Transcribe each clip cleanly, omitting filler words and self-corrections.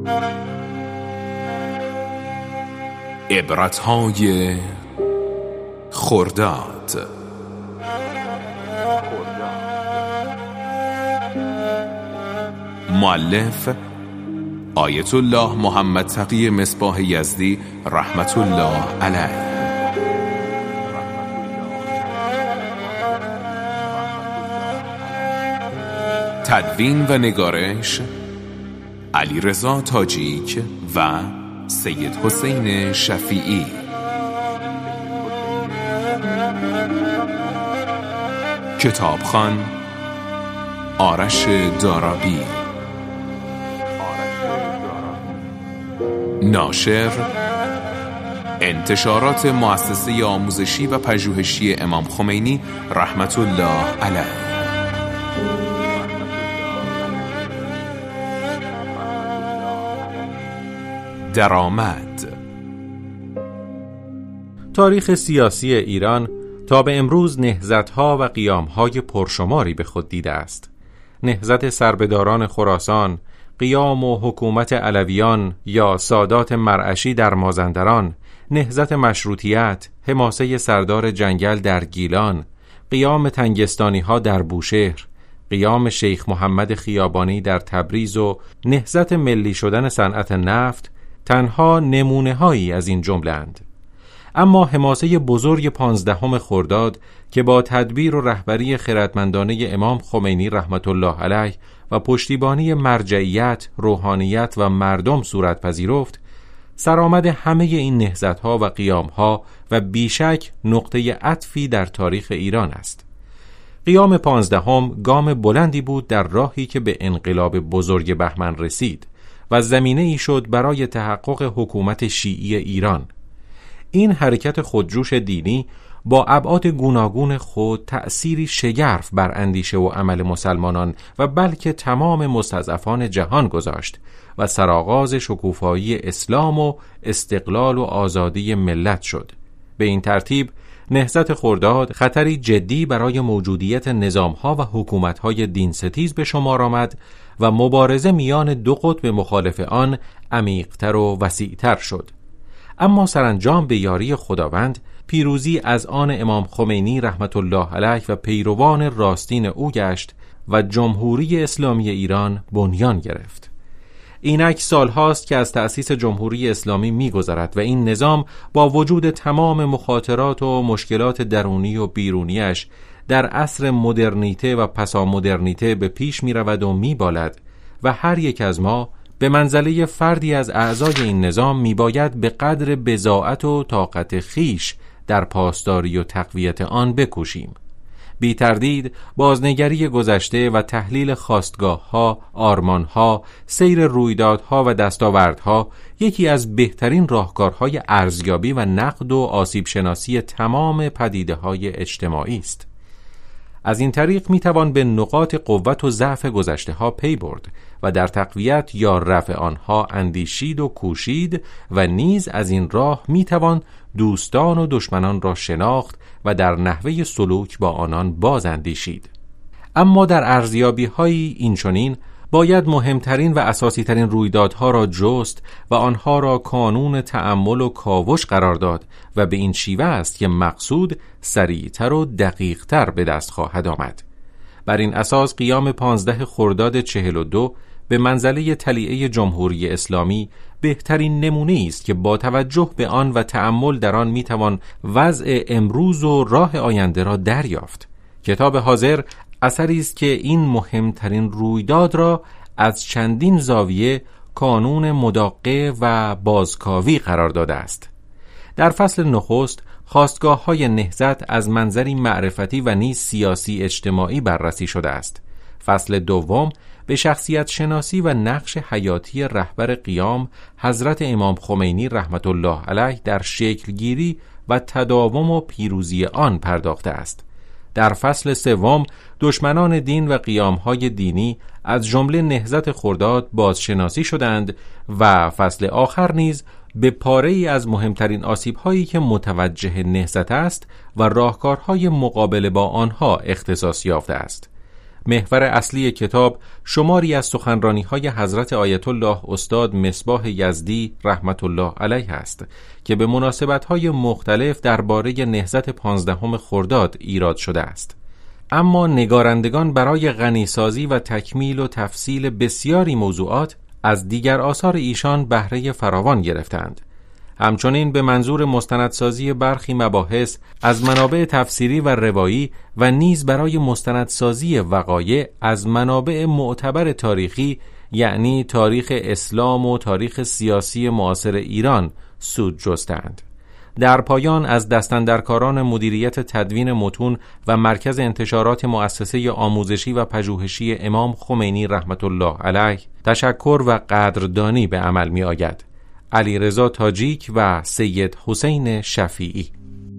عبرت‌های خرداد. مؤلف آیت الله محمد تقی مصباح یزدی رحمت الله علیه. تدوین و نگارش علیرضا تاجیک و سید حسین شفیعی. کتابخوان آرش دارابی. ناشر انتشارات مؤسسه آموزشی و پژوهشی امام خمینی رحمت الله علیه. درآمد. تاریخ سیاسی ایران تا به امروز نهضت‌ها و قیام‌های پرشماری به خود دیده است. نهضت سربداران خراسان، قیام و حکومت علویان یا سادات مرعشی در مازندران، نهضت مشروطیت، حماسه سردار جنگل در گیلان، قیام تنگستانی‌ها در بوشهر، قیام شیخ محمد خیابانی در تبریز و نهضت ملی شدن صنعت نفت تنها نمونه‌هایی از این جمله‌اند. اما حماسه بزرگ 15 خرداد که با تدبیر و رهبری خردمندانه امام خمینی رحمت الله علیه و پشتیبانی مرجعیت، روحانیت و مردم صورت پذیرفت، سرآمد همه این نهضت‌ها و قیام‌ها و بیشک نقطه عطفی در تاریخ ایران است. قیام 15 گام بلندی بود در راهی که به انقلاب بزرگ بهمن رسید و زمینه‌ای شد برای تحقق حکومت شیعی ایران. این حرکت خودجوش دینی با ابعاد گوناگون خود تأثیری شگرف بر اندیشه و عمل مسلمانان و بلکه تمام مستضعفان جهان گذاشت و سرآغاز شکوفایی اسلام و استقلال و آزادی ملت شد. به این ترتیب نهضت خرداد خطری جدی برای موجودیت نظام‌ها و حکومت‌های دینستیز به شمار آمد و مبارزه میان دو قطب مخالف آن عمیق‌تر و وسیع‌تر شد. اما سرانجام به یاری خداوند پیروزی از آن امام خمینی رحمت الله علیه و پیروان راستین او گشت و جمهوری اسلامی ایران بنیان گرفت. اینک سالهاست که از تأسیس جمهوری اسلامی می‌گذرد و این نظام با وجود تمام مخاطرات و مشکلات درونی و بیرونیش در عصر مدرنیته و پسامدرنیته به پیش می‌رود و می‌بالد و هر یک از ما به منزله فردی از اعضای این نظام میباید به قدر بضاعت و طاقت خیش در پاسداری و تقویت آن بکوشیم. بی تردید بازنگری گذشته و تحلیل خواستگاه‌ها، آرمان‌ها، سیر رویدادها و دستاوردها یکی از بهترین راهکارهای ارزیابی و نقد و آسیب شناسی تمام پدیده‌های اجتماعی است. از این طریق میتوان به نقاط قوت و ضعف گذشته‌ها پی برد و در تقویت یا رفع آنها اندیشید و کوشید و نیز از این راه میتوان دوستان و دشمنان را شناخت و در نحوه سلوک با آنان باز اندیشید. اما در ارزیابی‌های اینچنین باید مهمترین و اساسی‌ترین رویدادها را جست و آنها را کانون تأمل و کاوش قرار داد و به این شیوه است که مقصود سریعتر و دقیقتر به دست خواهد آمد. بر این اساس قیام 15 خرداد 42 به منزله طلیعه جمهوری اسلامی بهترین نمونه است که با توجه به آن و تأمل در آن میتوان وضع امروز و راه آینده را دریافت. کتاب حاضر اثری است که این مهمترین رویداد را از چندین زاویه کانون مداقه و بازکاوی قرار داده است. در فصل نخست خواستگاه‌های نهضت از منظری معرفتی و نیز سیاسی اجتماعی بررسی شده است. فصل دوم به شخصیت شناسی و نقش حیاتی رهبر قیام حضرت امام خمینی رحمت الله علیه در شکلگیری و تداوم و پیروزی آن پرداخته است. در فصل سوم دشمنان دین و قیام‌های دینی از جمله نهضت خرداد بازشناسی شدند و فصل آخر نیز به پاره‌ای از مهمترین آسیب‌هایی که متوجه نهضت است و راهکارهای مقابله با آنها اختصاص یافته است. محور اصلی کتاب شماری از سخنرانی‌های حضرت آیت الله استاد مصباح یزدی رحمت الله علیه است که به مناسبت‌های مختلف درباره نهضت 15 خرداد ایراد شده است. اما نگارندگان برای غنیسازی و تکمیل و تفصیل بسیاری موضوعات از دیگر آثار ایشان بهره فراوان گرفتند. همچنین به منظور مستندسازی برخی مباحث از منابع تفسیری و روایی و نیز برای مستندسازی وقایع از منابع معتبر تاریخی، یعنی تاریخ اسلام و تاریخ سیاسی معاصر ایران سود جستند. در پایان از دستاندرکاران مدیریت تدوین متون و مرکز انتشارات مؤسسه آموزشی و پژوهشی امام خمینی رحمت الله علیه تشکر و قدردانی به عمل می آید. علیرضا تاجیک و سید حسین شفیعی.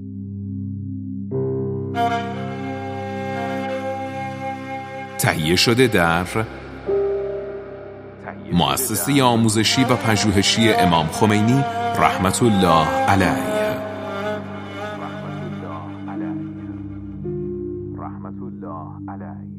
تهیه شده در مؤسسه آموزشی و پژوهشی امام خمینی رحمت الله علیه.